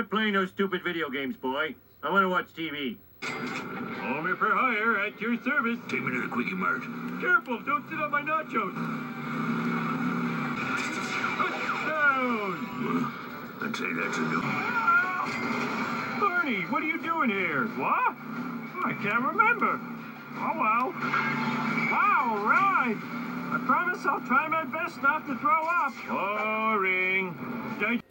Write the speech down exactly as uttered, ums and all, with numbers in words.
Quit playing those stupid video games, boy. I want to watch T V. Homer for hire at your service. Take me to the Quickie Mart. Careful, don't sit on my nachos. Touchdown! Well, I'd say that's a new... Barney, what are you doing here? What? I can't remember. Oh, well. Wow, all right. I promise I'll try my best not to throw up. Boring. Stay